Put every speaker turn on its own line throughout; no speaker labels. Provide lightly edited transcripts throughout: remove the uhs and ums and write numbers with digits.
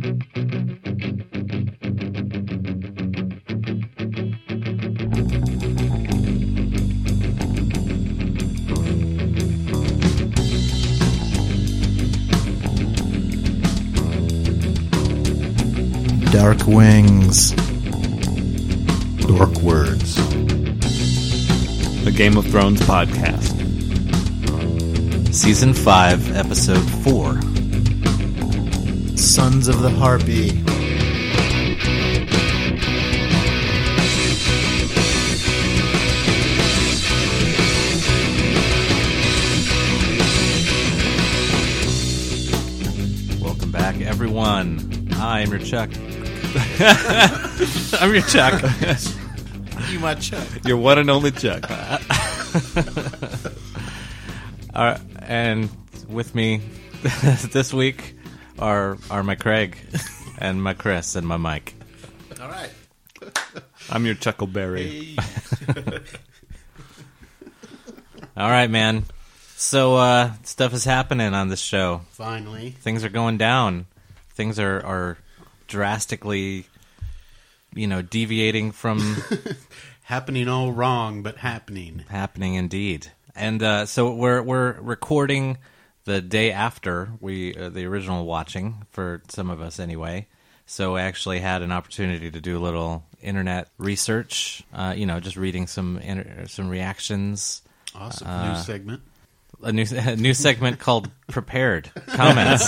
Dark Wings.
Dork Words.
A Game of Thrones podcast.
Season 5, Episode 4.
Sons of the Harpy.
Welcome back, everyone. I'm your Chuck. I'm your Chuck.
You my Chuck.
Your one and only Chuck.
And with me this week are my Craig and my Chris and my Mike.
All right.
I'm your Chuckleberry.
Hey.
All right, man. So stuff is happening on this show.
Finally.
Things are going down. Things are drastically, deviating from
Happening all wrong, but happening.
happening indeed. And so we're recording the day after the original watching, for some of us anyway. So I actually had an opportunity to do a little internet research. Just reading some reactions.
Awesome. New segment.
A new segment called Prepared Comments.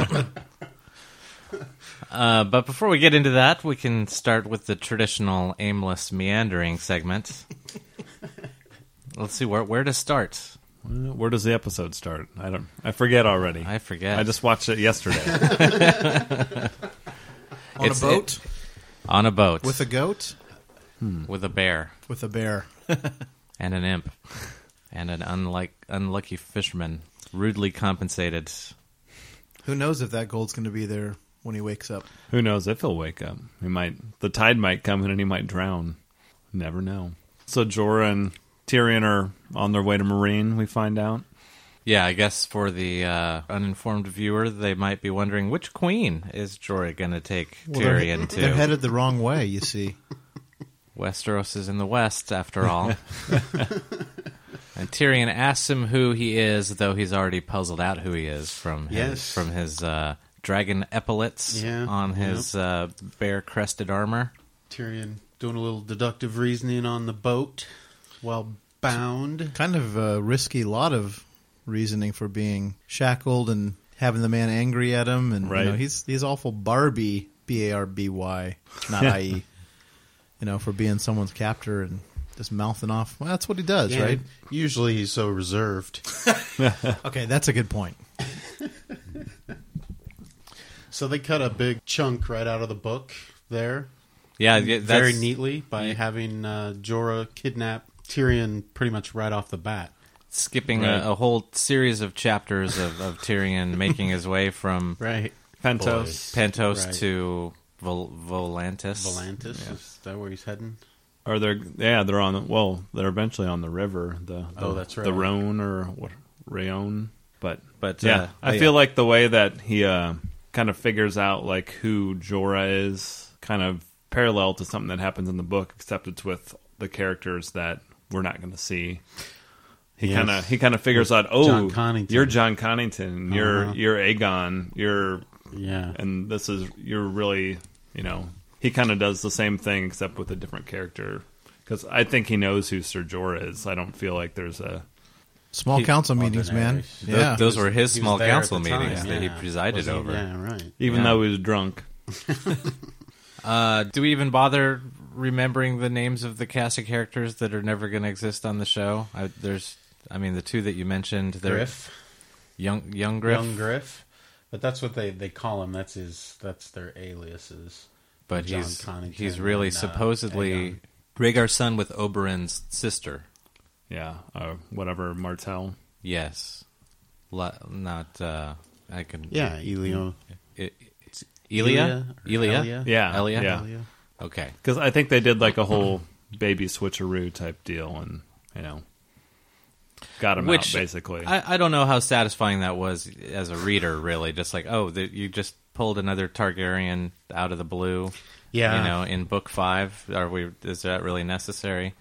But before we get into that, we can start with the traditional aimless meandering segment. Let's see where to start.
Where does the episode start? I forget already.
I forget.
I just watched it yesterday.
On a boat?
On a boat.
With a goat?
With a bear.
With a bear.
And an imp. And an unlucky fisherman. Rudely compensated.
Who knows if that gold's going to be there when he wakes up?
Who knows if he'll wake up? The tide might come in and he might drown. Never know. So Jorah and Tyrion are on their way to Meereen, we find out.
Yeah, I guess for the uninformed viewer, they might be wondering, which queen is Jorah going to take Tyrion to?
They're headed the wrong way, you see.
Westeros is in the west, after all. And Tyrion asks him who he is, though he's already puzzled out who he is from his dragon epaulets on his bear-crested armor.
Tyrion doing a little deductive reasoning on the boat while bound.
Kind of a risky lot of reasoning for being shackled and having the man angry at him. And
right.
He's awful Barbie, B-A-R-B-Y, not I-E, for being someone's captor and just mouthing off. Well, that's what he does, right?
Usually he's so reserved.
Okay, that's a good point.
So they cut a big chunk right out of the book there.
Yeah, that's
very neatly by having Jorah kidnap Tyrion pretty much right off the bat.
Skipping a whole series of chapters of Tyrion making his way from Pentos to Volantis.
Volantis, is that where he's heading?
Or they're eventually on the river.
That's right.
The Rhone or what? Rayone. But I
feel
feel like the way that he kind of figures out like who Jorah is kind of parallel to something that happens in the book, except it's with the characters that we're not going to see. He kind of figures out,
John Connington.
You're John Connington, you're Aegon, and you're really, he kind of does the same thing except with a different character. Because I think he knows who Ser Jorah is. I don't feel like there's a
small council meetings, man. Yeah,
those were his small council
time,
meetings that he presided over.
Yeah, right.
Even though he was drunk.
Do we even bother remembering the names of the cast of characters that are never going to exist on the show? The two that you mentioned,
Griff,
young Griff,
young Griff, but that's what they call him. That's their aliases.
But
John
he's
Connington
really
and,
supposedly
Aegon.
Rhaegar's son with Oberyn's sister.
Yeah, whatever, Martell.
Yes, I can.
Yeah, Elio.
Elia?
Yeah.
Elia?
Yeah.
Okay.
Because I think they did like a whole baby switcheroo type deal and, got him out, basically.
I don't know how satisfying that was as a reader, really. Just like, you just pulled another Targaryen out of the blue.
Yeah.
You know, in book 5, is that really necessary?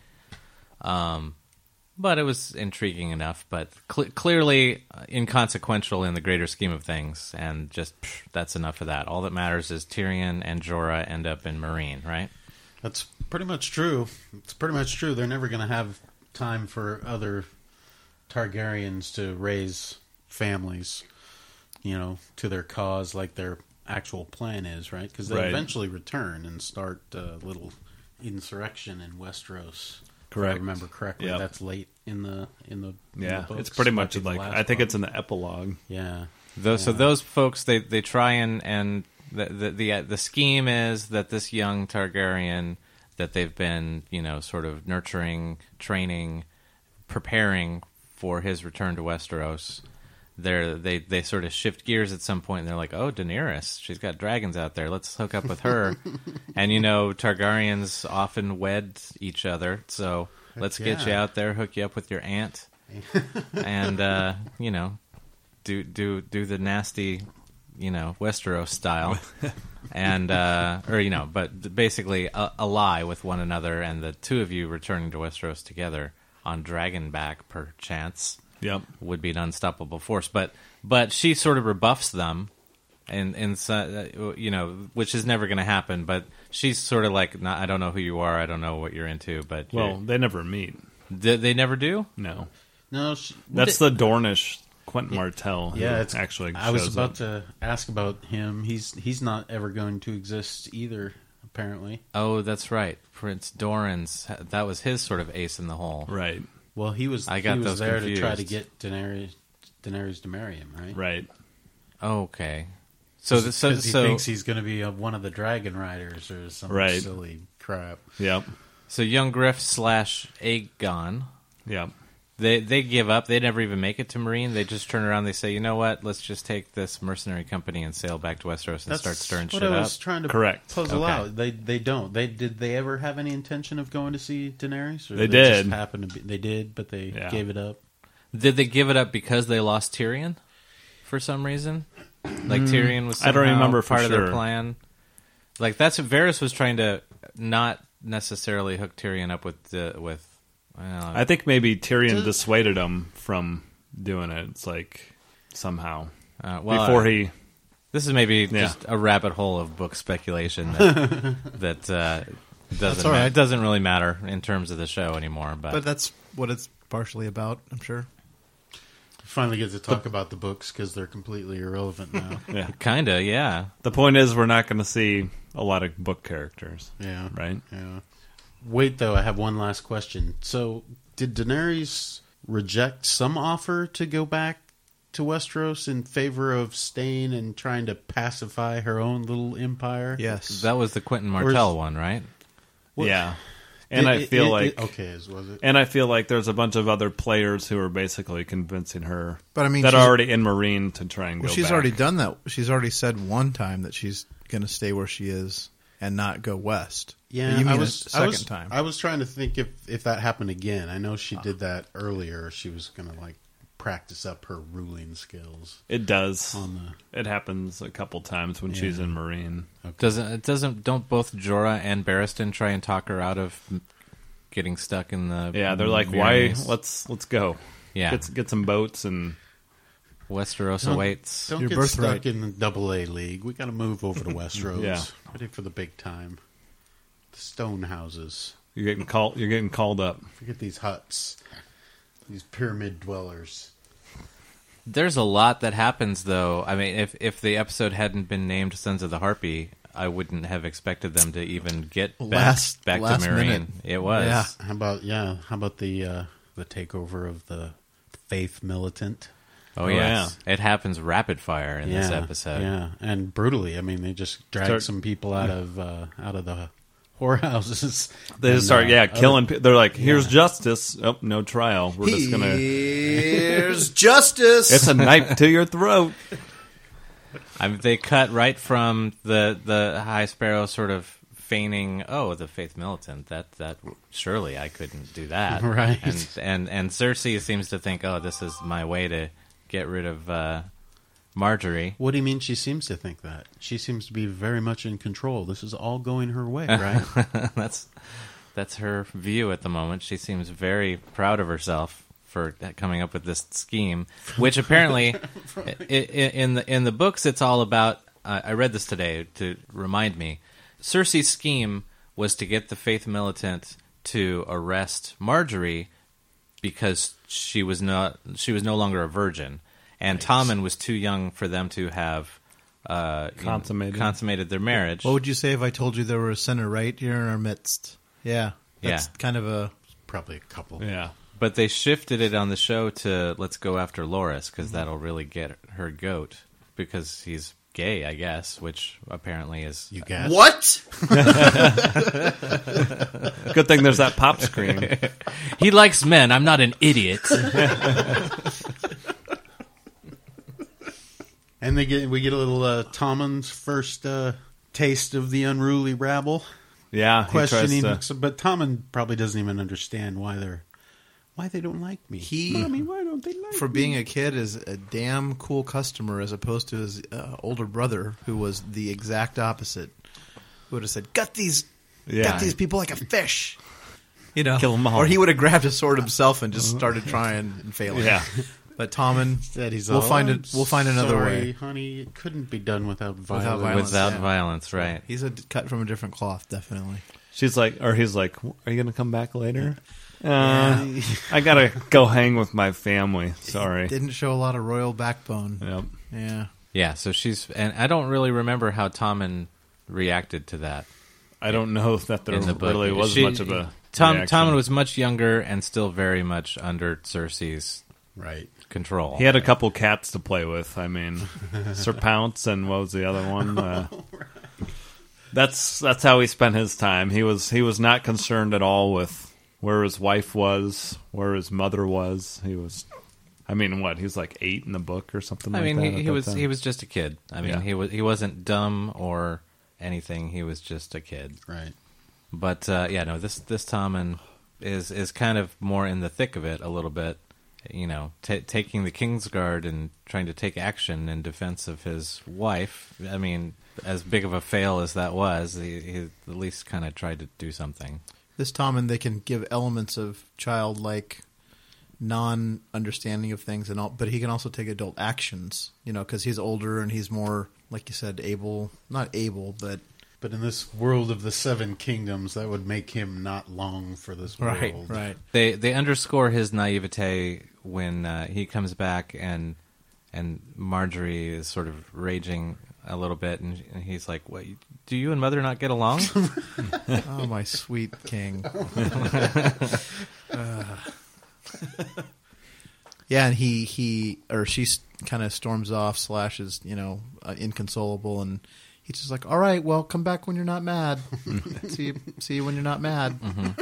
But it was intriguing enough, but clearly inconsequential in the greater scheme of things, and just that's enough of that. All that matters is Tyrion and Jorah end up in Meereen, right?
That's pretty much true. It's pretty much true. They're never going to have time for other Targaryens to raise families, you know, to their cause like their actual plan is, right? Because they eventually return and start a little insurrection in Westeros.
Correct.
If I remember correctly, that's late in the books.
It's pretty much
Might be the
like
last
I think
book.
it's in the epilogue.
Yeah.
So those folks, they try and the scheme is that this young Targaryen that they've been, you know, sort of nurturing, training, preparing for his return to Westeros. They sort of shift gears at some point, and they're like, "Oh, Daenerys, she's got dragons out there. Let's hook up with her." And you know, Targaryens often wed each other, so let's get you out there, hook you up with your aunt, and you know, do the nasty, you know, Westeros style, and or you know, but basically a lie with one another, and the two of you returning to Westeros together on Dragonback, perchance.
Yep,
would be an unstoppable force, but she sort of rebuffs them, and you know, which is never going to happen. But she's sort of like, I don't know who you are, I don't know what you're into. But
they never meet.
They never do.
No,
That's
the Dornish Quentin Martell.
Yeah, it's
actually.
I was about to ask about him. He's not ever going to exist either. Apparently.
Oh, that's right, Prince Doran's. That was his sort of ace in the hole.
Right.
Well, he was there
confused.
to try to get Daenerys to marry him, right?
Right.
Okay. So he
thinks he's going to be one of the dragon riders or some silly crap.
Yep.
So young Griff / Aegon.
Yep.
They give up. They never even make it to Meereen. They just turn around. They say, you know what? Let's just take this mercenary company and sail back to Westeros and start stirring shit up.
That's what I was trying to puzzle
Okay.
out. They don't. Did they ever have any intention of going to see Daenerys? Or
They did.
Just happened to be, they did, but they gave it up.
Did they give it up because they lost Tyrion for some reason? Like Tyrion was somehow
I don't remember for
part of their
sure.
plan. Like that's what Varys was trying to not necessarily hook Tyrion up with.
I think maybe Tyrion dissuaded him from doing it. It's like somehow before he.
This is maybe just a rabbit hole of book speculation that doesn't really matter in terms of the show anymore. But
that's what it's partially about, I'm sure.
Finally get to talk about the books because they're completely irrelevant now.
Yeah.
Kinda, yeah.
The point is, we're not going to see a lot of book characters.
Yeah.
Right?
Yeah. Wait, though, I have one last question. So, did Daenerys reject some offer to go back to Westeros in favor of staying and trying to pacify her own little empire?
Yes.
That was the Quentin Martell one, right?
Yeah. And I feel like
was it?
And I feel like there's a bunch of other players who are basically convincing her,
but I mean,
that are already in Meereen to try and go.
She's
back.
already done that. She's already said one time that she's going to stay where she is and not go west.
Yeah,
you mean second time?
I was trying to think if that happened again. I know she did that earlier. She was going to practice up her ruling skills.
It does. It happens a couple times when she's in Meereen.
Okay.
Don't both Jorah and Barristan try and talk her out of getting stuck in the?
Yeah, they're like, why? Let's go.
Yeah,
get some boats and
Westeros awaits.
Don't
Your
get
birthright.
stuck in the AA league. We got to move over to Westeros.
Yeah.
Ready for the big time. The stone houses.
You're getting called up.
Forget these huts. These pyramid dwellers.
There's a lot that happens, though. I mean, if the episode hadn't been named Sons of the Harpy, I wouldn't have expected them to even get back to Meereen.
Minute.
It was.
Yeah.
How about the takeover of the Faith Militant?
Oh, yes. Yeah. It happens rapid fire in this episode.
Yeah, and brutally. I mean, they just drag some people out of the whorehouses.
They just start, killing. They're like, "Here's justice." Oh, no trial. We're just gonna.
Here's justice.
It's a knife to your throat.
I mean, they cut right from the High Sparrow sort of feigning, "Oh, the Faith Militant. That surely I couldn't do that."
Right.
And Cersei seems to think, "Oh, this is my way to get rid of Marjorie.
What do you mean she seems to think that? She seems to be very much in control. This is all going her way, right?
That's her view at the moment. She seems very proud of herself for coming up with this scheme, which apparently in the books it's all about. I read this today to remind me. Cersei's scheme was to get the Faith Militant to arrest Marjorie because she was no longer a virgin, and Tommen was too young for them to have consummated their marriage.
What would you say if I told you there were a sinner right here in our midst? Yeah, that's kind of
probably a couple.
Yeah.
But they shifted it on the show to let's go after Loras because that'll really get her goat because he's gay, I guess, which apparently is...
You guess?
What?
Good thing there's that pop screen.
He likes men. I'm not an idiot.
And we get a little Tommen's first taste of the unruly rabble.
Yeah,
Questioning, but Tommen probably doesn't even understand why they don't like me. Mommy, why don't they like me?
For being a kid, is a damn cool customer as opposed to his older brother, who was the exact opposite. Who would have said, "Gut these people like a fish,"
kill them all.
Or he would have grabbed a sword himself and just started trying and failing.
Yeah,
but Tommen
said,
we'll find it. We'll find another way,
honey. It couldn't be done without violence.
Without violence, right?
He's cut from a different cloth, definitely.
he's like, "Are you going to come back later?" I gotta go hang with my family. Sorry.
Didn't show a lot of royal backbone.
Yep.
Yeah.
Yeah, so and I don't really remember how Tommen reacted to that.
I don't know that there really was much of a
Tommen was much younger and still very much under Cersei's control.
He had a couple cats to play with. I mean, Sir Pounce and what was the other one? That's how he spent his time. He was not concerned at all with where his wife was, where his mother was. He was, I mean, what? He was like 8 in the book or something like that.
I mean, he was just a kid. I mean, he wasn't dumb or anything. He was just a kid.
Right.
But this Tommen is kind of more in the thick of it a little bit. Taking the Kingsguard and trying to take action in defense of his wife. I mean, as big of a fail as that was, he at least kind of tried to do something.
This Tommen, they can give elements of childlike non-understanding of things and all, but he can also take adult actions, because he's older and he's more, like you said, not able, but
in this world of the Seven Kingdoms, that would make him not long for this world.
Right.
They underscore his naivete when he comes back and Marjorie is sort of raging a little bit, and he's like, "What? Do you and Mother not get along?"
Oh, my sweet king. Yeah, and he or she kind of storms off, is inconsolable, and he's just like, "All right, well, come back when you're not mad. see you when you're not mad."
Mm-hmm.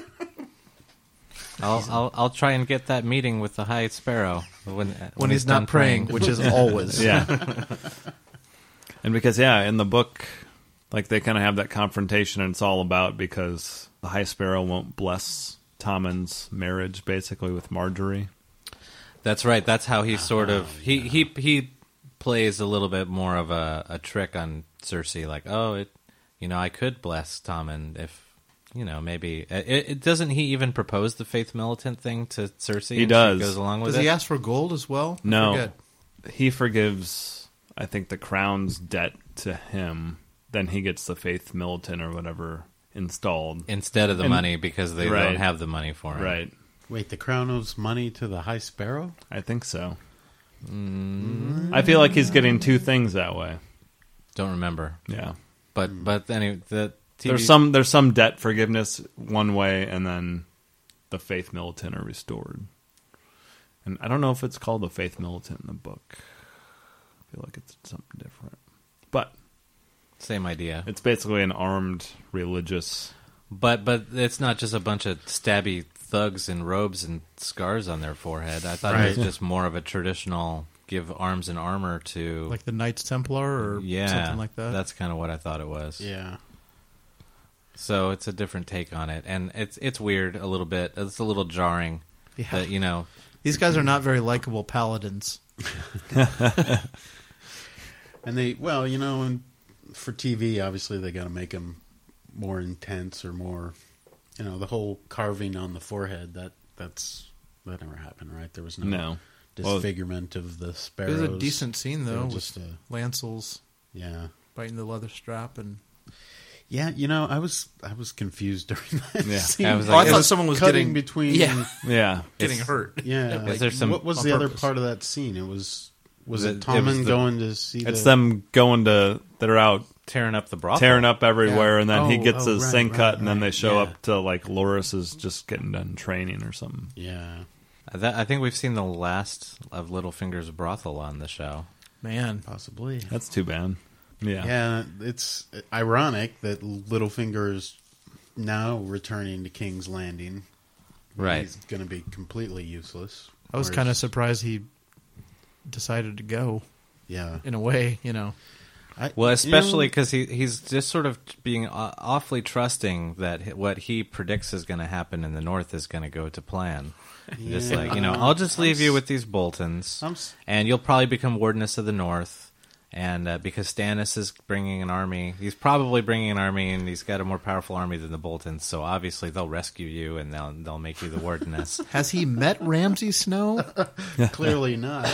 I'll try and get that meeting with the High Sparrow when
he's not praying, which is always.
Yeah. And because in the book, like they kind of have that confrontation, and it's all about because the High Sparrow won't bless Tommen's marriage, basically, with Marjorie.
That's right. That's how he sort of he plays a little bit more of a trick on Cersei, like, I could bless Tommen if maybe it doesn't. He even propose the Faith Militant thing to Cersei?
He does.
She goes along with
Does he ask for gold as well?
No, he forgives, I think, the crown's debt to him. Then he gets the Faith Militant or whatever installed
instead of the money because they don't have the money for him.
Right.
Wait, the crown owes money to the High Sparrow?
I think so. I feel like he's getting two things that way.
Don't remember.
Yeah,
but anyway, the
TV... there's some debt forgiveness one way, and then the Faith Militant are restored. And I don't know if it's called the Faith Militant in the book. I feel like it's something different, but
same idea.
It's basically an armed religious.
But it's not just a bunch of stabby thugs in robes and scars on their forehead. I thought it was just more of a traditional give arms and armor to...
Like the Knights Templar or something like that?
That's kind of what I thought it was.
Yeah.
So it's a different take on it. And it's weird a little bit. It's a little jarring that,
These guys are not very likable paladins.
And they, well, and for TV, obviously they got to make them more intense or more, the whole carving on the forehead. That never happened, right? There was no disfigurement of the sparrows.
It was a decent scene though,
just
with Lancel's biting the leather strap and.
Yeah, I was confused during that scene.
I was
I thought someone was
cutting
getting
between.
Getting hurt.
Yeah,
Is there some
what was
on
the other
purpose?
part of that scene? It was it
It
Tommen
was
going to see?
It's them going to. They're out
tearing up the brothel.
tearing up everywhere,
Yeah.
and then he
Oh,
gets his
right,
thing cut, and then
right.
they show
Yeah.
up to like Loris is just getting done training or something.
Yeah,
I think we've seen the last of Littlefinger's brothel on the show.
Man,
possibly.
That's too bad. Yeah.
Yeah, it's ironic that Littlefinger is now returning to King's Landing.
Right.
He's going to be completely useless.
I was kind of surprised he decided to go.
Yeah.
In a way,
Well, especially because he's just sort of being awfully trusting that what he predicts is going to happen in the North is going to go to plan. Just like, I'll just leave you with these Boltons, and you'll probably become Wardeness of the North. And because Stannis is bringing an army, he's probably bringing an army, and he's got a more powerful army than the Boltons. So obviously they'll rescue you, and they'll make you the Wardeness.
Has he met Ramsay Snow?
Clearly not.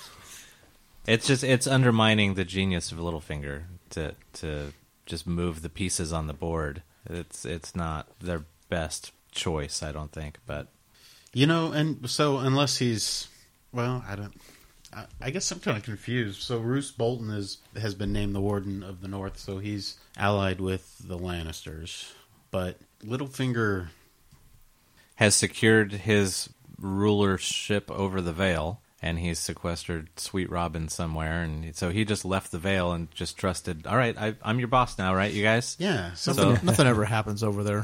It's undermining the genius of Littlefinger to just move the pieces on the board. It's not their best choice, I don't think. But
and so unless he's, well, I guess I'm kind of confused. So Roose Bolton has been named the Warden of the North, so he's allied with the Lannisters. But Littlefinger
has secured his rulership over the Vale, and he's sequestered Sweet Robin somewhere, and so he just left the Vale and just trusted. All right, I'm your boss now, right, you guys?
Yeah.
Nothing ever happens over there.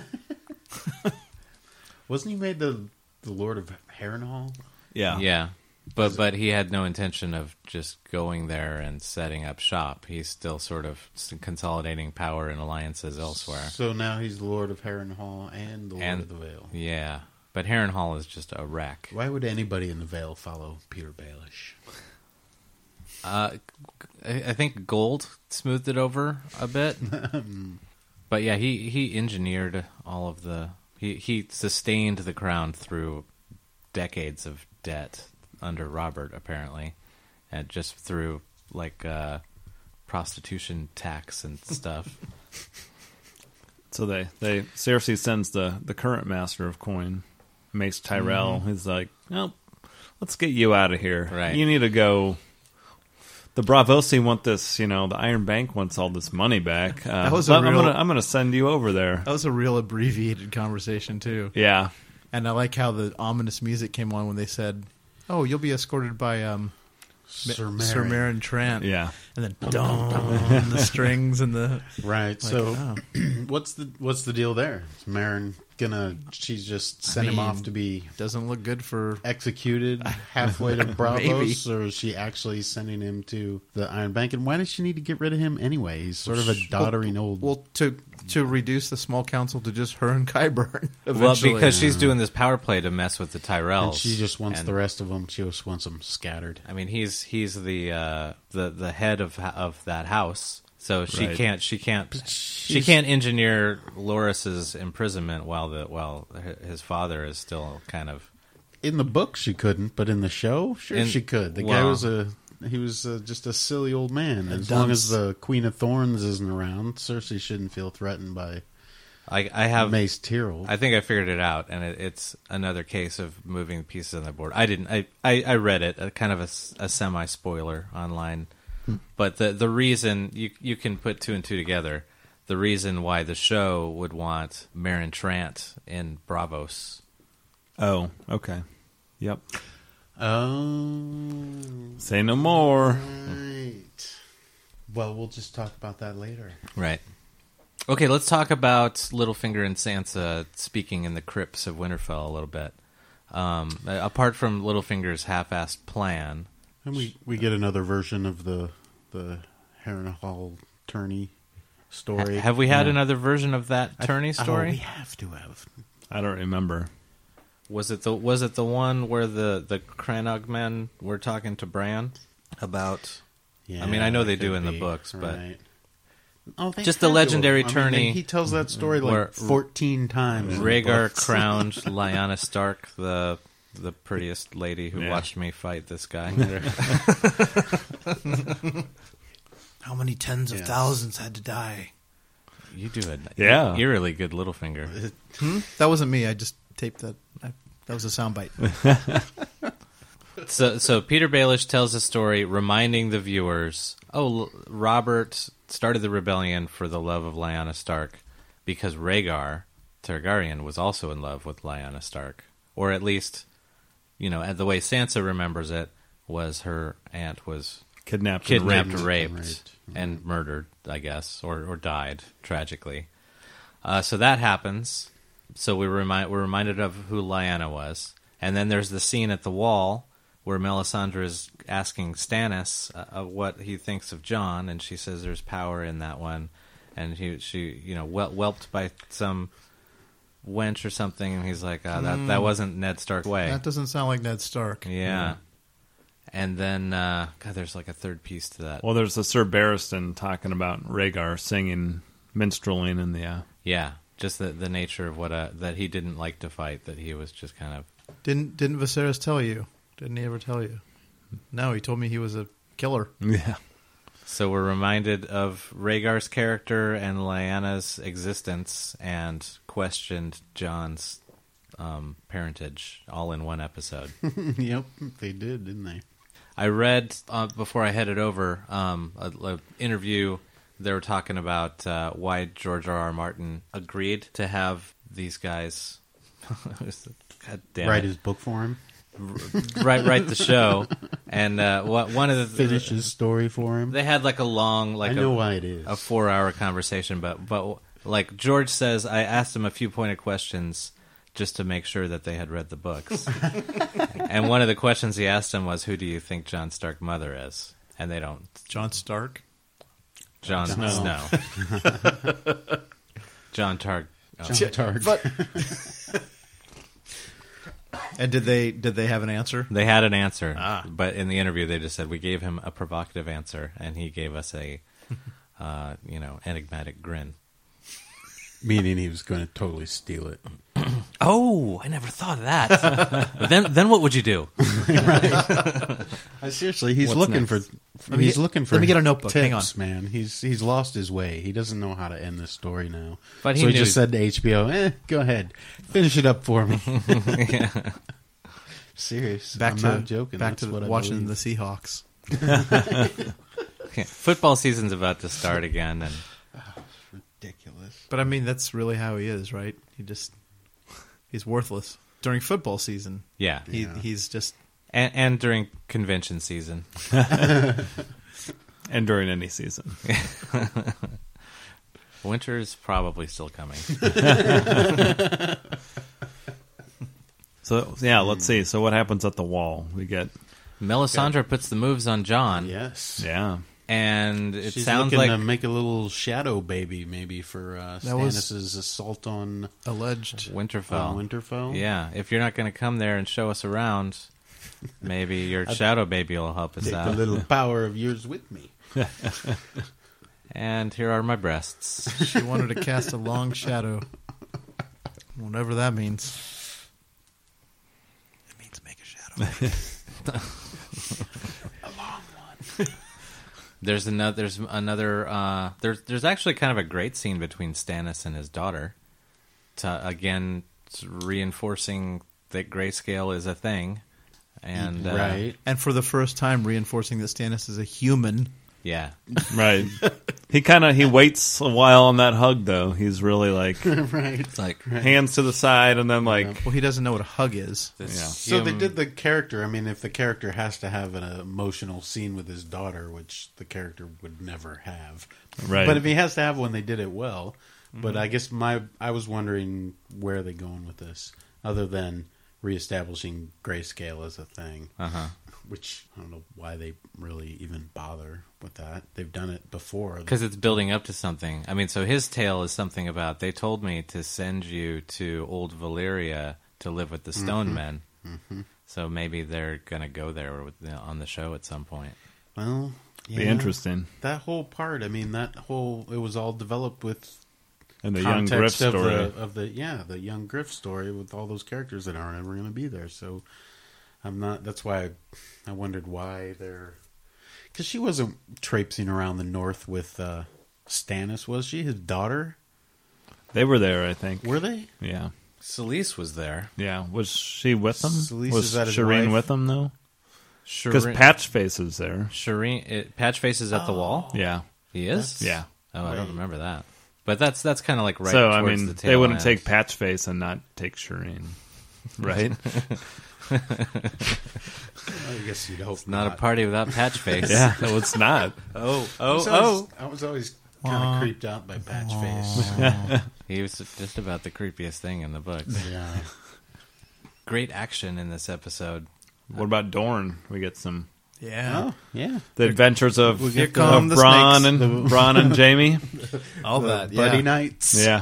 Wasn't he made the Lord of Harrenhal?
Yeah. But he had no intention of just going there and setting up shop. He's still sort of consolidating power and alliances elsewhere.
So now he's the Lord of Harrenhal and the Lord of the Vale.
Yeah, but Harrenhal is just a wreck.
Why would anybody in the Vale follow Peter Baelish?
I think Gold smoothed it over a bit. But yeah, he engineered all of the... He sustained the crown through decades of debt under Robert, apparently, and just through prostitution tax and stuff.
So Cersei sends the current master of coin, Mace Tyrell. He's like, nope, let's get you out of here.
Right.
You need to go. The Bravosi want this, the Iron Bank wants all this money back.
That was
I'm gonna send you over there.
That was a real abbreviated conversation too.
Yeah.
And I like how the ominous music came on when they said, "Oh, you'll be escorted by
Sir
Meryn Trant."
Yeah.
And then the strings and the
right. So what's the deal there? Is Meryn she's just sent him off to be
doesn't look good for
executed halfway to Bravos, or is she actually sending him to the Iron Bank? And why does she need to get rid of him anyway? He's sort of a doddering old.
Well, to reduce the small council to just her and Qyburn.
Well, because she's doing this power play to mess with the Tyrells,
and she just wants the rest of them. She just wants them scattered.
I mean, he's the head of that house. So she can't engineer Loris's imprisonment while his father is still kind of
in the book. She couldn't, but in the show, she could. The guy was just a silly old man. As long as the Queen of Thorns isn't around, Cersei shouldn't feel threatened by.
I have
Mace Tyrell.
I think I figured it out, and it's another case of moving pieces on the board. I didn't. I read it, kind of a semi spoiler online. But the reason you can put two and two together, the reason why the show would want Meryn Trant in Bravos.
Oh, okay. Yep.
Oh.
Say no more.
Right. Well, we'll just talk about that later.
Right. Okay, let's talk about Littlefinger and Sansa speaking in the crypts of Winterfell a little bit. Apart from Littlefinger's half-assed plan...
And we get another version of the Harrenhal tourney story.
Have we had another version of that tourney story?
We have to have.
I don't remember.
Was it the one where the Crannog men were talking to Bran about?
Yeah,
I mean, I know they
that
do
could
in the
be,
books, but
right. Oh, they
just the
had to
legendary
have. I mean,
tourney
he tells that story
where
like 14 times. in the
Rhaegar
books.
crowned Lyanna Stark the prettiest lady who
Yeah.
watched me fight this guy.
How many tens of
Yes.
thousands had to die?
You do an
Yeah.
eerily good Littlefinger.
That wasn't me. I just taped that. That was a soundbite.
So Peter Baelish tells a story reminding the viewers, Robert started the rebellion for the love of Lyanna Stark because Rhaegar Targaryen was also in love with Lyanna Stark. Or at least, the way Sansa remembers it, was her aunt was
Kidnapped,
raped, and murdered, I guess, or died tragically. So that happens. So we're reminded of who Lyanna was. And then there's the scene at the wall where Melisandre is asking Stannis what he thinks of Jon, and she says there's power in that one. And she whelped by some wench or something, and he's like, that wasn't Ned Stark's way.
That doesn't sound like Ned Stark.
Yeah. And then, there's like a third piece to that.
Well, there's a Sir Barristan talking about Rhaegar singing, minstreling in the...
Yeah, just the nature of that he didn't like to fight, that he was just kind of...
Didn't Viserys tell you? Didn't he ever tell you? No, he told me he was a killer.
Yeah.
So we're reminded of Rhaegar's character and Lyanna's existence and questioned Jon's parentage all in one episode.
Yep, they did, didn't they?
I read, before I headed over, an interview. They were talking about why George R.R. Martin agreed to have these guys God damn
Write
it.
his book for him.
write the show. And one of the
Finish his story for him.
they had like a long,
I know why it is.
a 4-hour conversation, but like George says, I asked him a few pointed questions just to make sure that they had read the books. And one of the questions he asked him was, "Who do you think Jon Stark's mother is?" And they don't.
John Stark.
Jon Snow. Jon Targ. Oh.
John Targ.
But and did they have an answer?
They had an answer, but in the interview they just said we gave him a provocative answer, and he gave us a, enigmatic grin.
Meaning he was going to totally steal it.
Oh, I never thought of that. But then what would you do?
Seriously, he's
What's
looking
next?
for. He's looking for.
let me get a notebook.
Tips,
Hang on.
man. He's lost his way. He doesn't know how to end this story now.
But he
so he
knew-
just said to HBO, "Go ahead, finish it up for me." Serious.
Back
I'm
to
not joking.
back
That's
to
what I
watching
believe.
the Seahawks.
Football season's about to start again, and
Ridiculous.
But I mean, that's really how he is, right? He's worthless during football season.
yeah,
He's just
and during convention season.
And during any season.
Winter is probably still coming.
So, yeah, let's see. So what happens at the wall? We get...
Melisandre puts the moves on Jon,
Yes.
Yeah.
and it
She's
sounds
looking
like
to make a little shadow baby, maybe for Stannis' assault on
alleged.
Winterfell.
Winterfell.
Yeah, if you're not going to come there and show us around, maybe your shadow baby will help us
Take
out.
the little power of yours with me.
And here are my breasts.
She wanted to cast a long shadow, whatever that means. It means make a shadow.
There's another. There's actually kind of a great scene between Stannis and his daughter. Again, reinforcing that grayscale is a thing, and
Right.
And for the first time, reinforcing that Stannis is a human.
yeah,
Right. He waits a while on that hug, though. He's really like...
Right.
it's like
hands to the side, and then like...
Well, he doesn't know what a hug is.
this
So they did the character. I mean, if the character has to have an emotional scene with his daughter, which the character would never have,
Right.
But if he has to have one, they did it well. But I guess I was wondering where are they going with this, other than reestablishing grayscale as a thing. Which I don't know why they really even bother with that. They've done it before.
because it's building up to something. I mean, so his tale is something about they told me to send you to Old Valyria to live with the Stone Men. So maybe they're gonna go there on the show at some point.
Well,
Be interesting.
That whole part, it was all developed with
And the young Griff
context
story.
the young Griff story with all those characters that aren't ever going to be there. So that's why I wondered why they're, because she wasn't traipsing around the north with Stannis, was she? His daughter?
They were there, I think.
Were they?
Yeah.
Selyse was there.
Yeah. Was she with them?
Selyse,
was
is that his
Shireen
wife?
with them, though? Because Patchface is there.
Patchface is at the wall.
Yeah.
He is.
Yeah.
Oh, I don't remember that. But that's kind of like right.
So, I
towards
mean,
the tail
they wouldn't
end.
take Patchface and not take Shireen. Right?
I guess you'd hope
Not a party without Patchface.
Yeah. No, it's not.
Oh.
I was always kind of creeped out by Patchface.
He was just about the creepiest thing in the books.
Yeah.
Great action in this episode.
What about Dorne? We get some
Yeah.
Oh, yeah.
the adventures of,
Here come
of
the
Bronn
snakes.
and Bronn and Jamie.
All that.
Buddy
Yeah.
nights.
Yeah.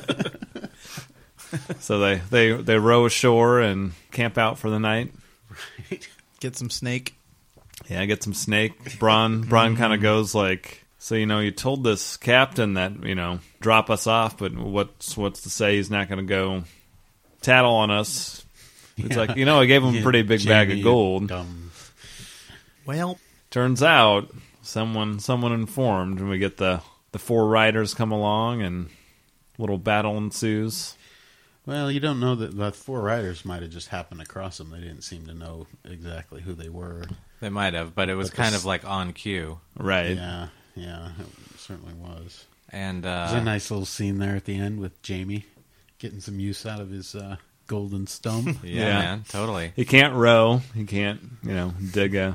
So they row ashore and camp out for the night.
Get some snake.
Yeah, get some snake. Bronn kind of goes like, so you told this captain that drop us off, but what's to say he's not going to go tattle on us? It's like I gave him a pretty big bag of
Jamie,
gold.
dumb.
Well,
Turns out someone informed, and we get the 4 riders come along, and little battle ensues.
Well, you don't know that the 4 riders might have just happened across them. They didn't seem to know exactly who they were.
They might have, but it was
But
kind
this-
of like on cue.
Right.
Yeah, it certainly was.
And
There's a nice little scene there at the end with Jamie getting some use out of his golden stump.
yeah, man, totally.
He can't row. He can't, dig a.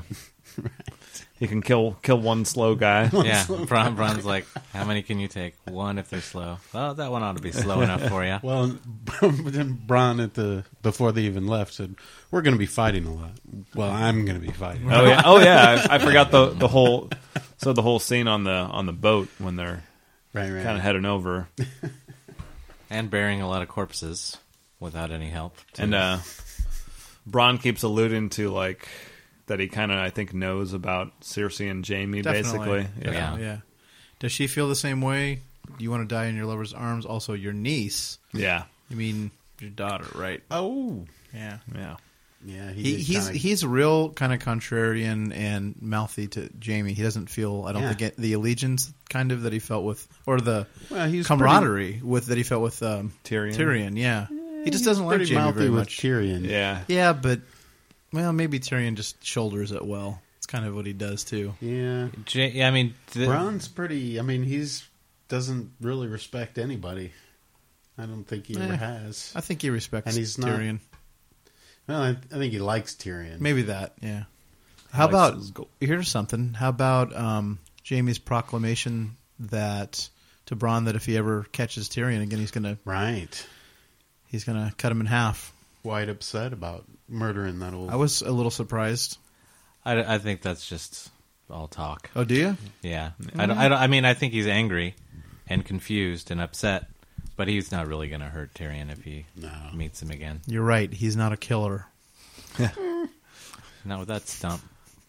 He can kill one slow guy.
Yeah, Bronn's like, how many can you take? 1 if they're slow. Well, that one ought to be slow enough for you.
Well, then Bronn before they even left said, "We're going to be fighting a lot." Well, I'm going to be fighting.
Oh yeah. I forgot the whole. So the whole scene on the boat when they're
Right.
kind of heading over,
And burying a lot of corpses without any help. too.
and Bronn keeps alluding to like that he kind of I think knows about Cersei and Jamie
definitely.
basically.
Yeah.
Yeah. Does she feel the same way? You want to die in your lover's arms? Also, your niece.
Yeah.
You mean your daughter, right?
Oh,
Yeah.
Yeah.
yeah.
He's real kind of contrarian and mouthy to Jamie. He doesn't feel, I don't
Yeah.
think, the allegiance kind of that he felt with, or the
he's
camaraderie with that he felt with
Tyrion.
Tyrion. Yeah, he just doesn't like
pretty
Jamie
mouthy
very
with
much.
Tyrion.
Yeah.
Yeah, but maybe Tyrion just shoulders it well. It's kind of what he does too.
Yeah.
I mean,
Bronn's pretty. I mean, he's doesn't really respect anybody. I don't think he ever has.
I think he respects
And he's not-
Tyrion.
Well, I think he likes Tyrion.
Maybe that. Yeah. How
likes
about
his gold.
here's something? How about Jamie's proclamation that to Bronn that if he ever catches Tyrion again, he's gonna cut him in half.
Quite upset about murdering that old.
I was a little surprised.
I think that's just all talk.
Oh, do you?
Yeah. I mean, I think he's angry and confused and upset, but he's not really going to hurt Tyrion if he meets him again.
You're right. He's not a killer.
Not with that stump.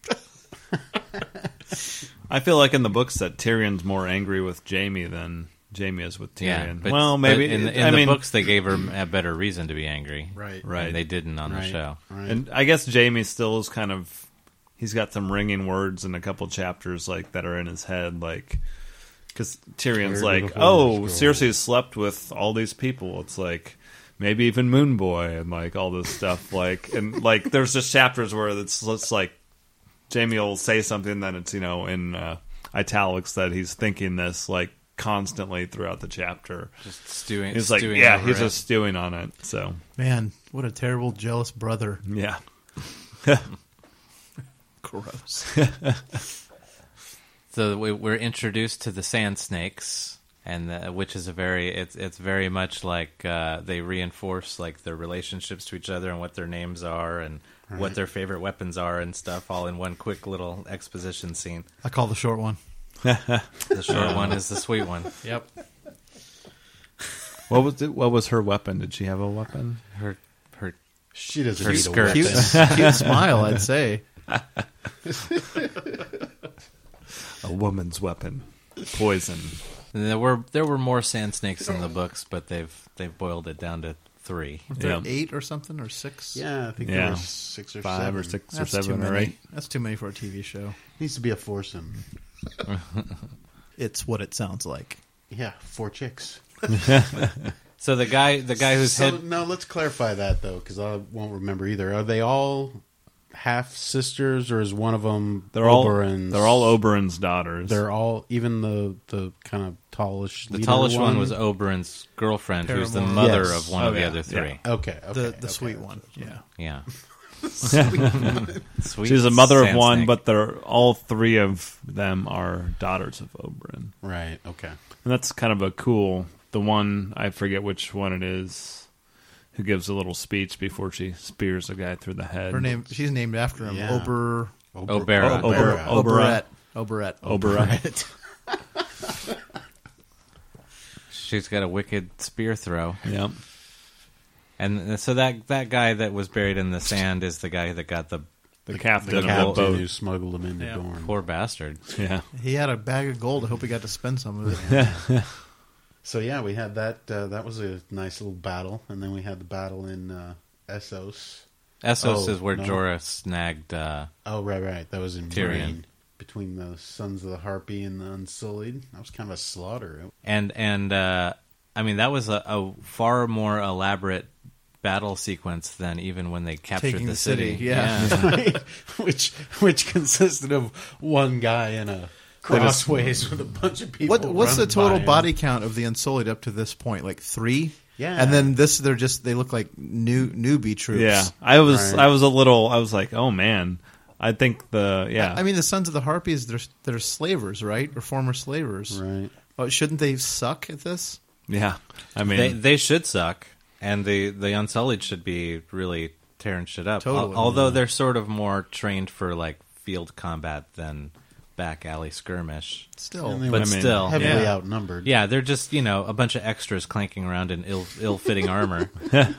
I feel like in the books that Tyrion's more angry with Jamie than Jamie is with
Yeah,
Tyrion.
but,
Well, maybe
but in
I
the
mean,
books they gave her a better reason to be angry.
Right.
Right.
And they didn't on the
Right.
show.
Right.
And I guess Jamie still is kind of. He's got some ringing words in a couple chapters like that are in his head, like because Tyrion's
Where do
like,
the
"Oh,
horrors go?"
Cersei slept with all these people." It's like maybe even Moon Boy and like all this stuff. Like and like there's just chapters where it's like Jamie will say something that it's in italics that he's thinking this like constantly throughout the chapter.
Just stewing.
He's like,
stewing
yeah,
over
he's
it.
just stewing on it. So
Man, what a terrible, jealous brother.
yeah.
Gross.
So we're introduced to the Sand Snakes, and which is it's very much like they reinforce like their relationships to each other and what their names are and what their favorite weapons are and stuff, all in one quick little exposition scene.
I call the short one.
The short one is the sweet one.
Yep.
What was it? What was her weapon? Did she have a weapon?
Her
She doesn't
Her
need a
skirt.
weapon.
Cute smile, I'd say.
A woman's weapon. Poison.
And there were more sand snakes in the books, but they've boiled it down to 3.
There 8 or something, or 6?
Yeah, I think there were 6 or
5
7.
or 6
That's
or 7
too
or
many.
8.
That's too many for a TV show.
Needs to be a foursome.
It's what it sounds like.
Yeah, 4 chicks.
So the guy whose head.
No, let's clarify that though, because I won't remember either. Are they all half sisters, or is one of them Oberyn's?
They're all Oberyn's daughters.
They're all, even the kind of tallish.
The tallest one was Oberyn's girlfriend, who's the mother of one of the other 3.
Yeah. Okay,
The sweet one. Yeah.
Yeah. Sweet
She's a mother of
sand
one,
snake.
but they're all 3 of them are daughters of Oberyn.
Right. Okay.
And that's kind of a cool. The one, I forget which one it is, who gives a little speech before she spears a guy through the head.
She's named after him.
Yeah.
Oberyn.
Oberyn.
She's got a wicked spear throw.
Yep.
And so that guy that was buried in the sand is the guy that got the
captain of the
captain
boat.
who smuggled them into Dorne.
poor bastard.
Yeah.
He had a bag of gold. I hope he got to spend some of it.
So yeah, we had that. That was a nice little battle, and then we had the battle in Essos.
Essos is where
no.
Jorah snagged.
Oh, right. That was in
Tyrion.
Meereen, between the Sons of the Harpy and the Unsullied. That was kind of a slaughter.
And I mean, that was a far more elaborate battle sequence than even when they captured
Taking
the
the city, yeah.
which consisted of one guy in a crossways with a bunch of people.
What's the
running
total
by him.
body count of the Unsullied up to this point? Like 3?
Yeah.
And then they look like newbie troops.
Yeah. I was
Right.
like, oh man. I think
I mean, the Sons of the Harpies, they're slavers, right? Or former slavers.
Right.
Oh, shouldn't they suck at this?
Yeah. I mean,
they should suck, and the Unsullied should be really tearing shit up.
Totally.
Although they're sort of more trained for like field combat than back alley skirmish.
Still.
And they
But
were
still,
heavily
yeah.
outnumbered.
Yeah, they're just, a bunch of extras clanking around in ill-fitting armor.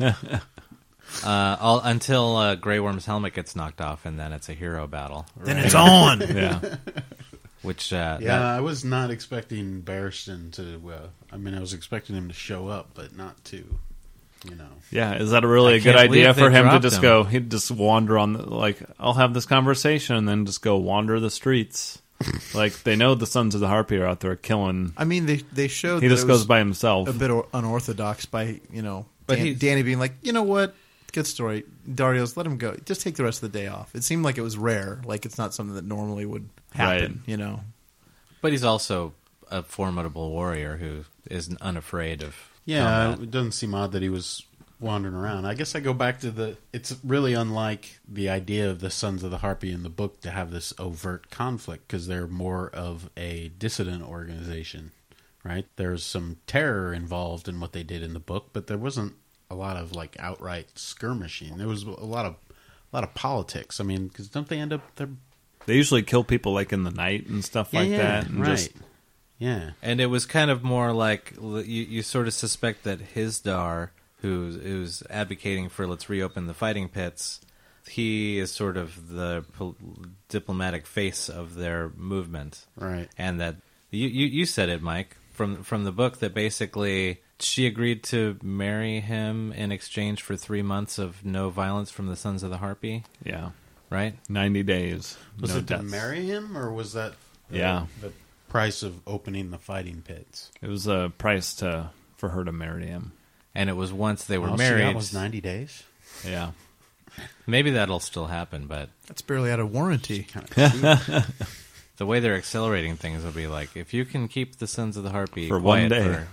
Until Grey Worm's helmet gets knocked off, and then it's a hero battle.
Then it's on.
yeah.
Which,
I was not expecting Barristan to. I was expecting him to show up, but not to.
Yeah, is that really
I
a good
can't believe
idea
they
for him to
dropped
just
him.
go? He'd just wander on I'll have this conversation and then just go wander the streets. Like they know the Sons of the Harpy are out there killing.
I mean, they showed
He
that
just
it was
goes by himself.
a bit unorthodox by,
But
Danny being like, you know what? Good story. Dario's, let him go. Just take the rest of the day off. It seemed like it was rare. Like it's not something that normally would happen,
But he's also a formidable warrior who is unafraid of
Yeah,
combat.
it doesn't seem odd that he was wandering around. I guess I go back to it's really unlike the idea of the Sons of the Harpy in the book to have this overt conflict, because they're more of a dissident organization, right? There's some terror involved in what they did in the book, but there wasn't a lot of outright skirmishing. There was a lot of politics. I mean, because don't they end up
They usually kill people in the night and stuff like that. And
right.
just,
Yeah.
And it was kind of more like you sort of suspect that Hisdar, who's advocating for let's reopen the fighting pits, he is sort of the diplomatic face of their movement.
Right.
And that you said it, Mike, from the book, that basically she agreed to marry him in exchange for 3 months of no violence from the Sons of the Harpy,
yeah,
right?
90 days.
Was
no
it to
deaths.
marry him, or was that
Yeah.
the price of opening the fighting pits?
It was a price for her to marry him.
And it was once they were
So
married.
that was 90 days?
Yeah.
Maybe that'll still happen, but
That's barely out of warranty.
the way they're accelerating things will be like, if you can keep the Sons of the Harpy
For
quiet
one day.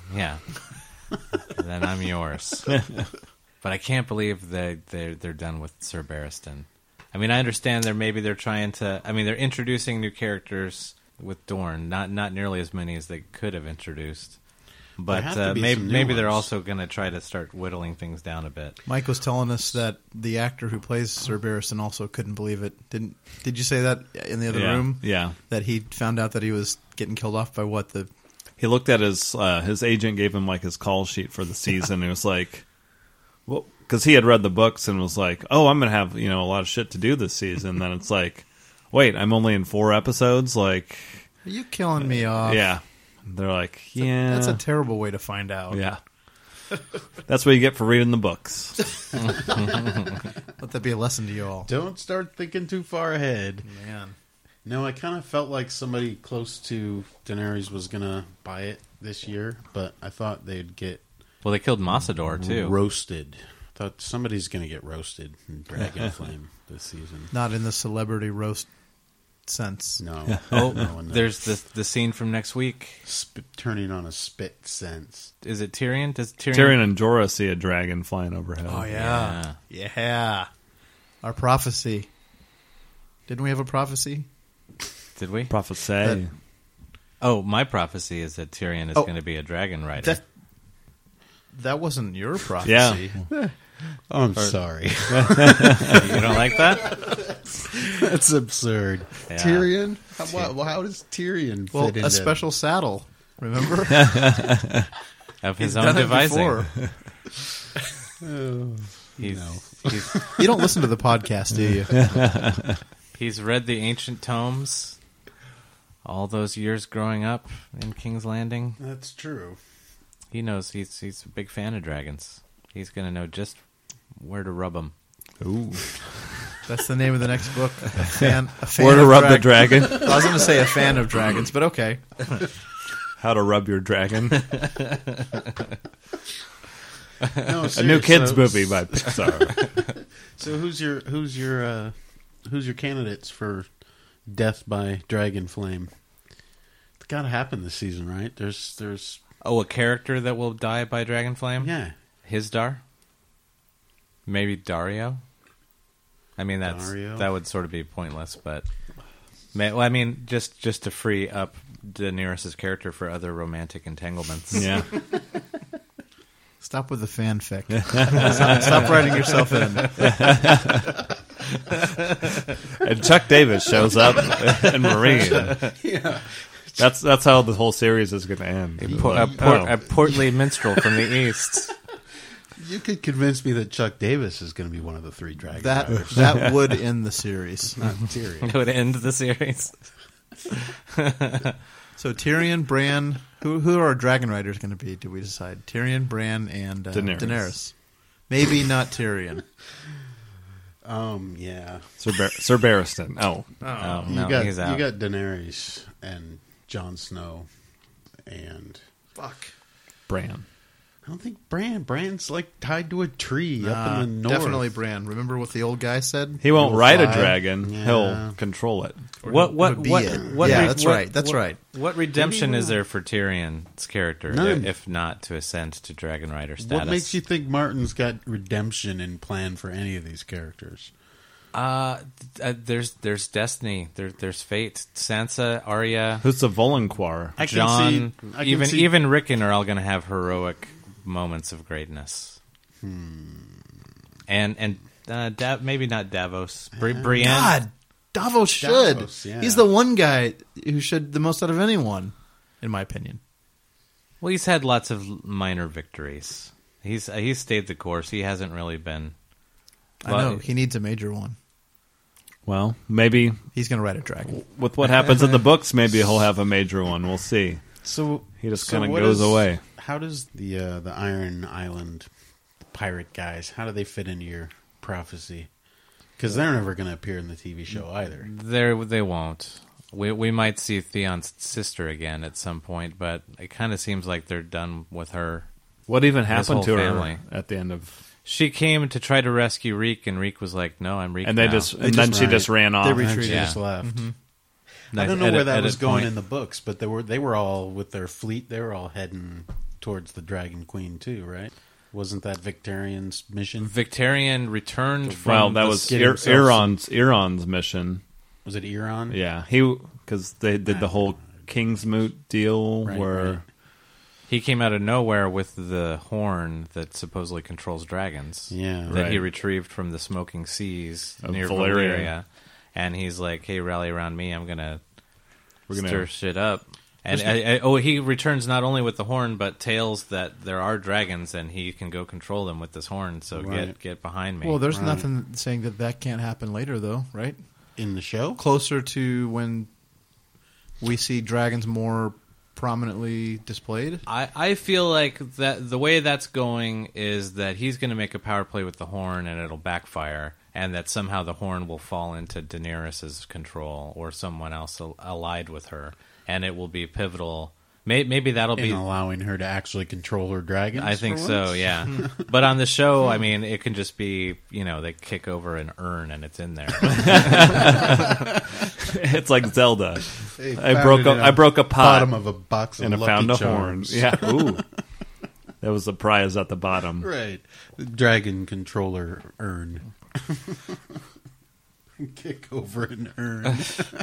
then I'm yours. But I can't believe they're done with Sir Barristan. I mean, I understand they're trying to. I mean, they're introducing new characters with Dorne, not nearly as many as they could have introduced.
There have to
But
be
maybe
some new
they're
ones.
also going to try to start whittling things down a bit.
Mike was telling us that the actor who plays Sir Barristan also couldn't believe it. Did you say that in the other room?
Yeah.
That he found out that he was getting killed off by what?
He looked at his agent gave him his call sheet for the season. It was like, well, because he had read the books and was like, oh, I'm going to have, a lot of shit to do this season. Then it's like, wait, I'm only in 4 episodes.
Are you killing me off?
Yeah. They're like, yeah.
That's a terrible way to find out.
Yeah. That's what you get for reading the books.
Let that be a lesson to you all.
Don't start thinking too far ahead.
Man.
No, I kind of felt like somebody close to Daenerys was going to buy it this year, but I thought they'd get
Well, they killed Massador, too.
roasted. Thought somebody's going to get roasted in Dragonflame this season.
Not in the celebrity roast sense.
No.
Oh,
No, no.
there's the scene from next week.
Turning on a spit sense.
Is it Tyrion? Does
Tyrion and Jorah see a dragon flying overhead.
Oh, yeah. Yeah. Our prophecy. Didn't we have a prophecy?
Did we?
Prophecy.
That-
Oh, my prophecy is that Tyrion is going to be a dragon rider.
That wasn't your prophecy.
Yeah.
Oh, I'm sorry.
You don't like that?
That's absurd.
Yeah.
Tyrion? How does Tyrion
Well,
fit into
a special saddle. Remember?
Of his
He's
own
done it
devising.
before.
He's
You don't listen to the podcast, do you?
he's read the ancient tomes all those years growing up in King's Landing.
That's true.
He knows he's a big fan of dragons. He's going to know just where to rub them.
Ooh.
That's the name of the next book. A fan
Where to
of
rub the dragon.
I was going to say a fan of dragons, but okay.
How to rub your dragon.
No,
A new kids movie by Pixar.
So who's your candidates for death by dragon flame? It's got to happen this season, right? There's
Oh, a character that will die by dragon flame?
yeah.
Hisdar? Maybe Dario? I mean,
Dario?
that would sort of be pointless, but... Well, I mean, just to free up Daenerys' character for other romantic entanglements.
Yeah.
Stop with the fanfic. Stop writing yourself in.
And Chuck Davis shows up in Marine.
Yeah.
That's how the whole series is going to end.
A portly minstrel from the east.
You could convince me that Chuck Davis is going to be one of the three dragon riders.
That would end the series.
Not Tyrion.
It would end the series.
So Tyrion, Bran, who are our dragon riders going to be? Do we decide Tyrion, Bran, and Daenerys? Maybe not Tyrion.
Yeah.
Sir Barristan. Oh.
Oh,
You
no,
got
he's out.
Daenerys and Jon Snow and
Fuck.
Bran.
I don't think Bran's like tied to a tree up in the north.
Definitely Bran. Remember what the old guy said?
He won't
He'll
ride a
fly.
dragon.
Yeah.
He'll control it.
What
would be it. Yeah, that's right. That's right.
What redemption is there for Tyrion's character,
None.
if not to ascend to Dragon Rider status?
What makes you think Martin's got redemption in plan for any of these characters?
There's destiny. There's fate. Sansa, Arya,
Who's the Volanquar?
I can
John,
see- I can see-
even Rickon are all going to have heroic moments of greatness. And maybe not Davos. Brienne.
God, Davos should.
Davos, yeah.
He's the one guy who should the most out of anyone, in my opinion.
Well, he's had lots of minor victories. He's stayed the course. He hasn't really been.
I know he needs a major one.
Well, maybe
He's going to ride a dragon.
with what happens in the books, maybe he'll have a major one. We'll see.
So
He just
so
kind of
what
goes
is-
away.
How does the Iron Island pirate guys? How do they fit into your prophecy? Because they're never going to appear in the TV show either.
They won't. We might see Theon's sister again at some point, but it kind of seems like they're done with her.
What even
His
happened
whole
to
family.
her at the end of?
She came to try to rescue Reek, and Reek was like, "No, I'm Reek."
And they
now."
just
They
and then
just
she
ran.
just ran off.
They
And
retreated.
she
Yeah.
just left. I
Nice.
don't know where that was
Edit
going
point.
in the books, but they were all with their fleet. They were all heading towards the Dragon Queen too, right? Wasn't that Victarion's mission?
Victarion returned from.
Well, that
the-
was
getting himself
Euron's mission.
Was it Euron?
Yeah, because they did the whole Kingsmoot deal
Right,
where
right.
He came out of nowhere with the horn that supposedly controls dragons.
Yeah.
That he
Right.
retrieved from the smoking seas
Of
near
Valyria.
Valyria. And he's like, "Hey, rally around me. I'm gonna
We're gonna-
stir shit up." And he returns not only with the horn, but tales that there are dragons, and he can go control them with this horn. So
Right.
get behind me.
Well, there's
Right.
nothing saying that can't happen later, though, right?
In the show?
Closer to when we see dragons more prominently displayed.
I feel like that the way that's going is that he's going to make a power play with the horn and it'll backfire, and that somehow the horn will fall into Daenerys' control or someone else allied with her, and it will be pivotal. Maybe that'll be
allowing her to actually control her dragons.
I think so, yeah. But on the show, I mean, it can just be, they kick over an urn and it's in there.
It's like Zelda. I broke a pot
bottom of a box of
and I
Lucky
found a
Charms.
horn. Yeah, ooh, that was the prize at the bottom.
Right, the dragon controller urn. Kick over an urn.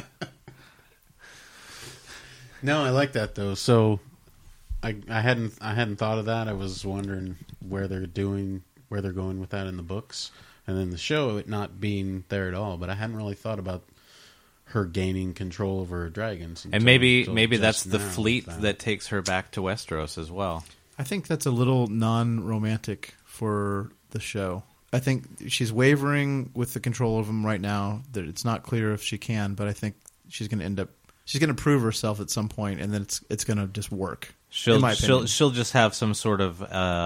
No, I like that though. So, I hadn't thought of that. I was wondering where they're going with that in the books, and then the show it not being there at all. But I hadn't really thought about her gaining control over her dragons.
And maybe that's the fleet that takes her back to Westeros as well.
I think that's a little non-romantic for the show. I think she's wavering with the control of him right now. That it's not clear if she can, but I think she's going to end up. She's going to prove herself at some point, and then it's going to just work.
She'll just have some sort of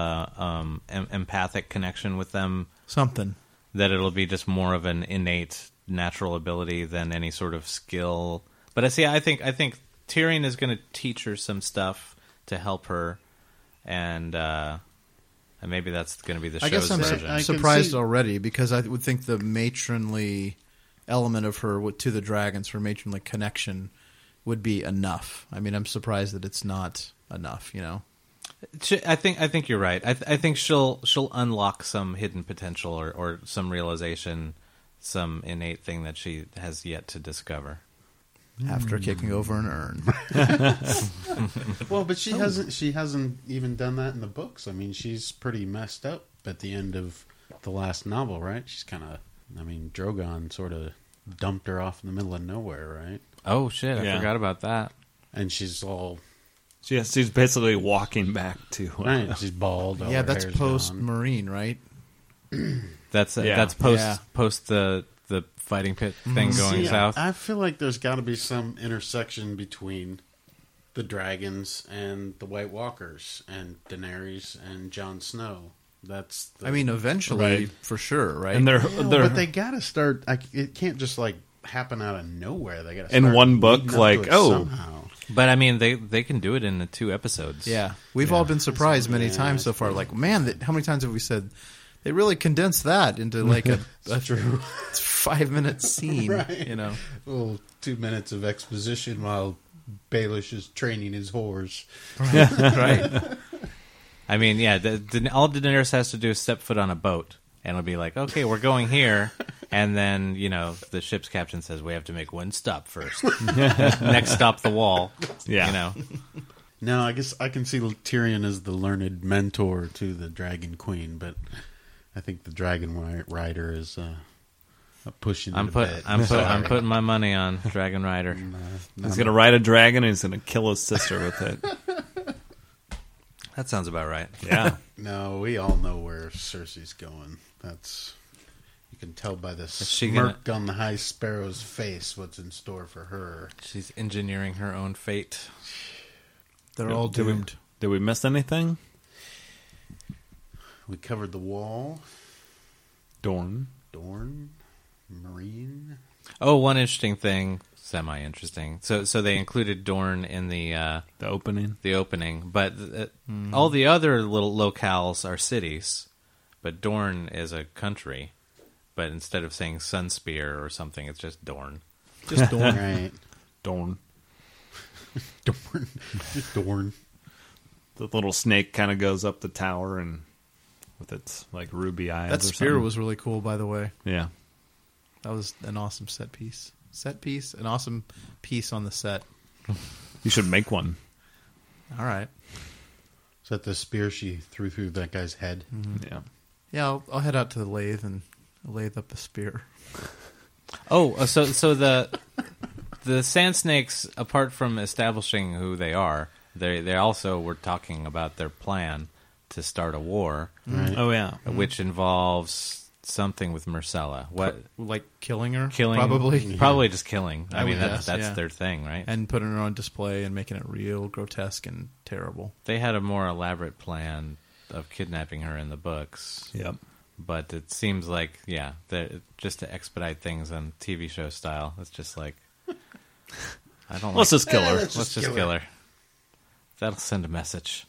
empathic connection with them.
Something
that it'll be just more of an innate natural ability than any sort of skill. But I think Tyrion is going to teach her some stuff to help her, and maybe that's going to be the show's version.
I'm surprised already because I would think the matronly element of her to the dragons, her matronly connection, would be enough. I mean, I'm surprised that it's not enough.
I think you're right. I think she'll unlock some hidden potential or some realization, some innate thing that she has yet to discover
after kicking over an urn.
Well, but she hasn't even done that in the books. I mean, she's pretty messed up at the end of the last novel, right? She's kind of, Drogon sort of dumped her off in the middle of nowhere, right?
Oh shit! I forgot about that.
And she's all.
She's basically walking back to.
Right, she's bald.
Yeah, that's post Marine, right?
That's post the fighting pit thing going south.
I feel like there's got to be some intersection between the dragons and the White Walkers and Daenerys and Jon Snow.
Eventually, for sure, right?
And
but they got to start. It can't just happen out of nowhere. They got to
in one book,
somehow.
But I mean, they can do it in the 2 episodes.
Yeah, we've all been surprised many times so far. Like, man, how many times have we said they really condensed that into a 5-minute scene?
Right. Well, 2 minutes of exposition while Baelish is training his horse.
Right. I mean, all Daenerys has to do is step foot on a boat, and it'll be like, okay, we're going here. And then, the ship's captain says, we have to make one stop first. Next stop, the wall. Yeah.
No, I guess I can see Tyrion as the learned mentor to the Dragon Queen, but I think the Dragon Rider is pushing it a bit.
I'm putting my money on Dragon Rider.
He's going to ride a dragon and he's going to kill his sister with it.
That sounds about right.
Yeah.
No, we all know where Cersei's going. You can tell by the smirk on the High Sparrow's face what's in store for her.
She's engineering her own fate.
They're all doomed.
Did we miss anything?
We covered the Wall.
Dorne.
Marine.
Oh, one interesting thing, semi-interesting. So they included Dorne in the
opening.
The opening, but all the other little locales are cities, but Dorne is a country. But instead of saying Sunspear or something, it's just Dorne.
Just Dorne.
Right.
Dorne.
Just Dorne.
The little snake kind of goes up the tower and with its ruby eyes.
That spear was really cool, by the way.
Yeah.
That was an awesome set piece. An awesome piece on the set.
You should make one.
All right.
Is that the spear she threw through that guy's head?
Mm-hmm. Yeah.
Yeah, I'll head out to the lathe and lathe up a spear.
Oh, so the Sand Snakes, apart from establishing who they are, they also were talking about their plan to start a war.
Right.
Oh yeah,
which involves something with Myrcella. What?
Like killing her?
Killing?
Probably.
Probably just killing. I mean,
would
that's
guess, yeah.
their thing, right?
And putting her on display and making it real grotesque and terrible.
They had a more elaborate plan of kidnapping her in the books.
Yep.
But it seems like, just to expedite things on TV show style, it's just like, I don't
Let's
like,
just kill her.
let's just kill her. That'll send a message.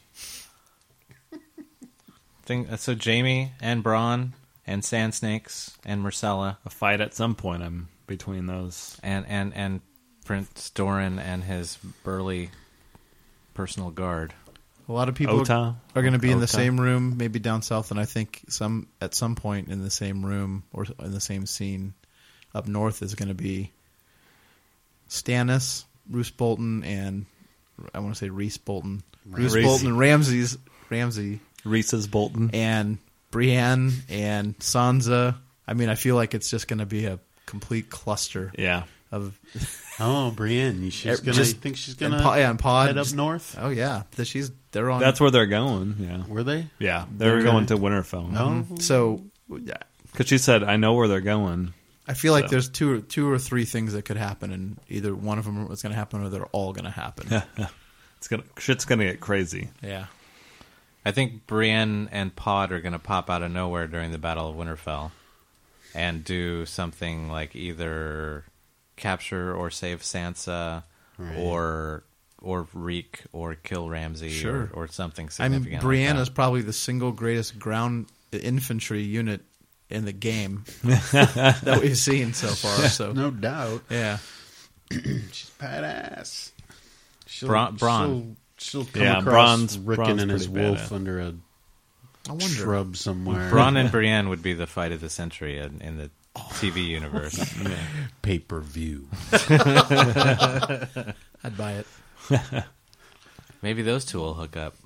So Jamie and Bronn and Sand Snakes and Myrcella
A fight at some point. I'm between those.
and Prince Doran and his burly personal guard.
A lot of people
Ota.
are going to be in the
Ota.
same room, maybe down south, and I think at some point in the same room or in the same scene up north is going to be Stannis, Roose Bolton, and I want to say Reese Bolton. Roose
Reese.
Bolton and Ramsay,
Reese's Bolton.
and Brienne and Sansa. I mean, I feel like it's just going to be a complete cluster
Yeah.
of
Oh, Brienne, she's gonna.
Just-
You think she's
and
gonna
and Pod.
head up
just-
north?
Oh yeah, they're on.
That's where they're going. Yeah.
Were they?
Yeah. They're going to Winterfell.
No.
so. Yeah,
Because she said, I know where they're going.
I feel like
So.
there's two or three things that could happen, and either one of them is going to happen, or they're all going to happen.
Shit's going to get crazy.
Yeah,
I think Brienne and Pod are going to pop out of nowhere during the Battle of Winterfell and do something like either capture or save Sansa,
Right.
or reek or kill Ramsay,
Sure.
or something
I mean,
significant.
Brienne
like
is probably the single greatest ground infantry unit in the game that we've seen so far. So
No doubt.
yeah,
She's badass. She'll,
Bronn.
She'll come
Yeah,
across
Bronn's
Rickon and his
pretty
wolf
badass.
under a
I wonder.
shrub somewhere.
Bronn and Brienne would be the fight of the century in the TV universe.
Pay-per-view.
I'd buy it.
Maybe those two will hook up.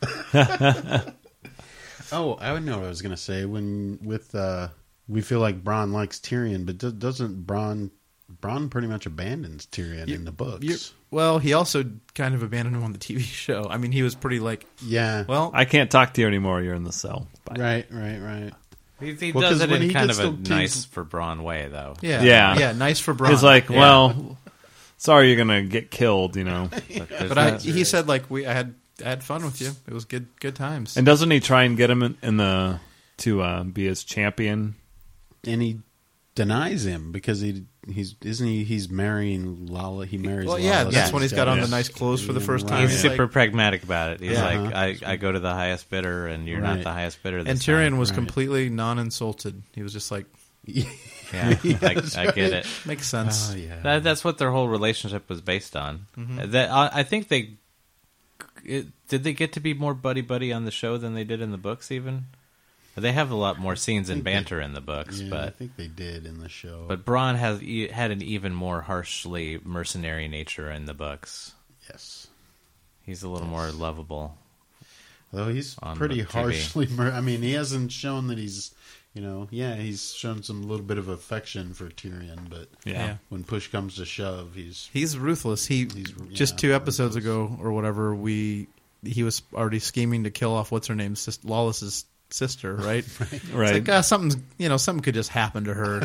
Oh, I would know what I was going to say. We feel like Bronn likes Tyrion, but doesn't Bronn pretty much abandons Tyrion in the books?
Well, he also kind of abandoned him on the TV show. I mean, he was pretty like,
Yeah.
well,
I can't talk to you anymore. You're in the cell. Bye.
Right.
He
Well,
does
'cause
it
when
in
he
kind
gets
of a
to
nice
tease-
for Bronn way, though.
Yeah.
nice for Bronn.
He's like,
Yeah.
well, sorry you're going to get killed, you know.
But he said like I had fun with you. It was good times.
And doesn't he try and get him to be his champion?
And he denies him because he's marrying Lala. He marries.
Well, yeah,
Lala.
that's when he's got on
Yeah.
the nice clothes for the first time.
Right.
He's
He's
super
like,
pragmatic about it. He's
Yeah.
like, I go to the highest bidder, and you're not
Right.
the highest bidder.
and
This
Tyrion
time.
was
Right.
completely non-insulted. He was just like,
Yeah,
That's
I get
right.
it.
makes sense.
Oh, yeah.
That's what their whole relationship was based on.
Mm-hmm.
I think did they get to be more buddy on the show than they did in the books? Even they have a lot more scenes and banter in the books,
Yeah, I
but
think they did in the show.
Bronn had an even more harshly mercenary nature in the books.
yes,
He's a little more lovable.
although he's
On
pretty
the TV.
harshly. I mean, he hasn't shown that he's. He's shown some little bit of affection for Tyrion, but
Yeah.
when push comes to shove, he's
He's ruthless. Just 2 episodes ago or whatever, he was already scheming to kill off what's her name, Lawless's sister, right?
Right.
It's like something could just happen to her,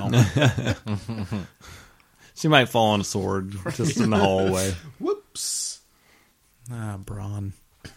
She might fall on a sword just in the hallway.
whoops.
Bronn.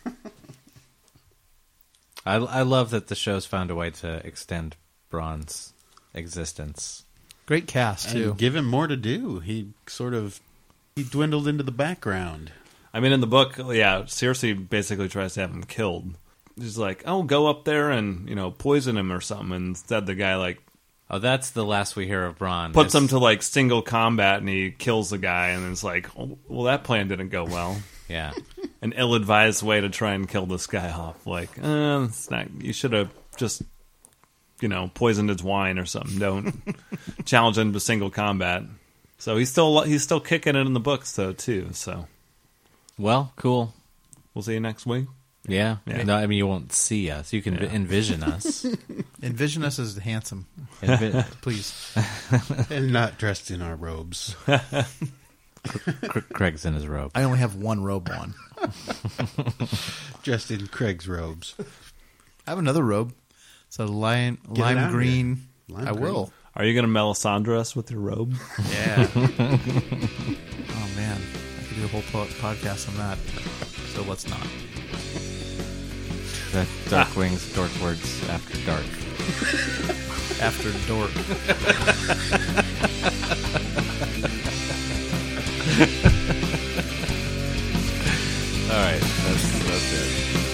I love that the show's found a way to extend Bronn's existence.
Great cast too.
And give him more to do. He dwindled into the background.
I mean, in the book, yeah, Cersei basically tries to have him killed. She's like, oh, go up there and, poison him or something. And instead the guy, like,
Oh, that's the last we hear of Bronn.
puts him to, like, single combat and he kills the guy. And it's like, oh, well, that plan didn't go well.
Yeah.
An ill-advised way to try and kill this guy off. Like, it's not. You should have just, poisoned his wine or something. Don't challenge him to single combat. So he's still kicking it in the books though too. So
Well, cool.
we'll see you next week.
Yeah.
Yeah.
No, I mean, you won't see us. You can envision us.
Envision us as handsome, please.
And not dressed in our robes.
Craig's in his robe.
I only have one robe on.
Dressed in Craig's robes.
I have another robe. So lime
out
green.
Lime
I
green.
will.
Are you going to Melisandre us with your robe?
Yeah. Oh man, I could do a whole podcast on that. So let's not.
The Dark Wings, Dork Words After Dark.
After dork.
All right, that's it.